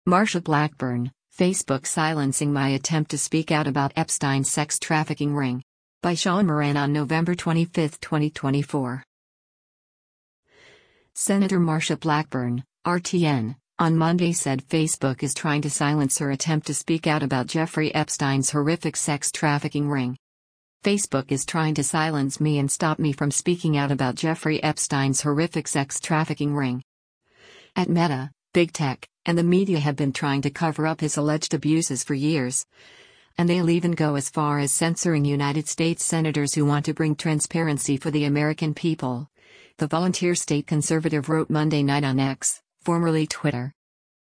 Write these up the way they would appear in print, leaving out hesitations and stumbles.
Marsha Blackburn, Facebook silencing my attempt to speak out about Epstein's sex trafficking ring. By Sean Moran on November 25, 2024. Senator Marsha Blackburn, RTN, on Monday said Facebook is trying to silence her attempt to speak out about Jeffrey Epstein's horrific sex trafficking ring. Facebook is trying to silence me and stop me from speaking out about Jeffrey Epstein's horrific sex trafficking ring. At Meta, Big Tech, and the media have been trying to cover up his alleged abuses for years. And they'll even go as far as censoring United States senators who want to bring transparency for the American people, the volunteer state conservative wrote Monday night on X, formerly Twitter.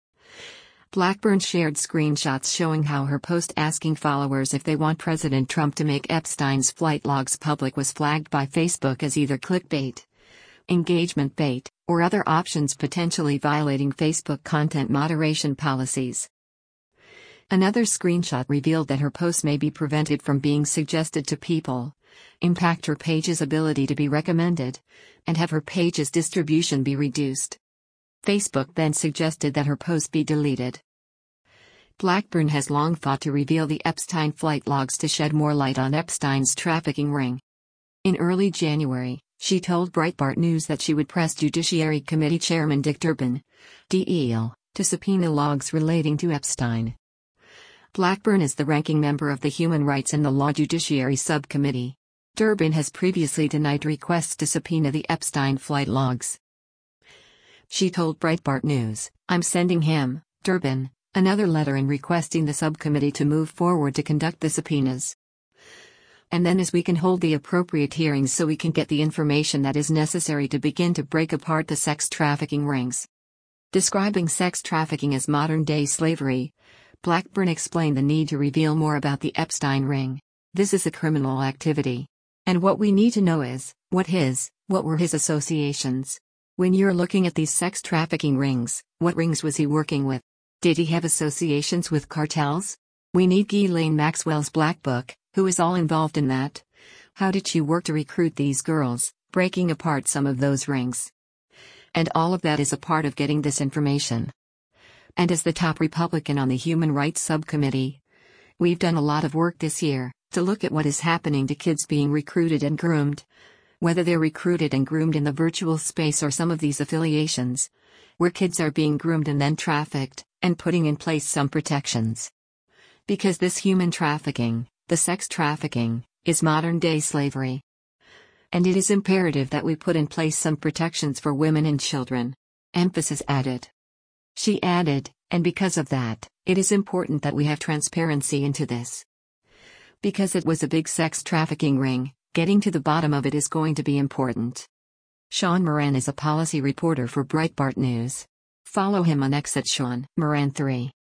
Blackburn shared screenshots showing how her post asking followers if they want President Trump to make Epstein's flight logs public was flagged by Facebook as either clickbait, engagement bait, or other options potentially violating Facebook content moderation policies. Another screenshot revealed that her post may be prevented from being suggested to people, impact her page's ability to be recommended, and have her page's distribution be reduced. Facebook then suggested that her post be deleted. Blackburn has long fought to reveal the Epstein flight logs to shed more light on Epstein's trafficking ring. In early January, she told Breitbart News that she would press Judiciary Committee Chairman Dick Durbin, DEL, to subpoena logs relating to Epstein. Blackburn is the ranking member of the Human Rights and the Law Judiciary Subcommittee. Durbin has previously denied requests to subpoena the Epstein flight logs. She told Breitbart News, "I'm sending him, Durbin, another letter and requesting the subcommittee to move forward to conduct the subpoenas. And then as we can hold the appropriate hearings so we can get the information that is necessary to begin to break apart the sex trafficking rings." Describing sex trafficking as modern-day slavery, Blackburn explained the need to reveal more about the Epstein ring. This is a criminal activity. And what we need to know is, what were his associations? When you're looking at these sex trafficking rings, what rings was he working with? Did he have associations with cartels? We need Ghislaine Maxwell's Black Book, who is all involved in that. How did she work to recruit these girls, breaking apart some of those rings? And all of that is a part of getting this information. And as the top Republican on the Human Rights Subcommittee, we've done a lot of work this year to look at what is happening to kids being recruited and groomed. Whether they're recruited and groomed in the virtual space or some of these affiliations, where kids are being groomed and then trafficked, and putting in place some protections. Because this human trafficking, the sex trafficking, is modern-day slavery. And it is imperative that we put in place some protections for women and children. Emphasis added. She added, and because of that, it is important that we have transparency into this. Because it was a big sex trafficking ring, getting to the bottom of it is going to be important. Sean Moran is a policy reporter for Breitbart News. Follow him on X at Sean Moran 3.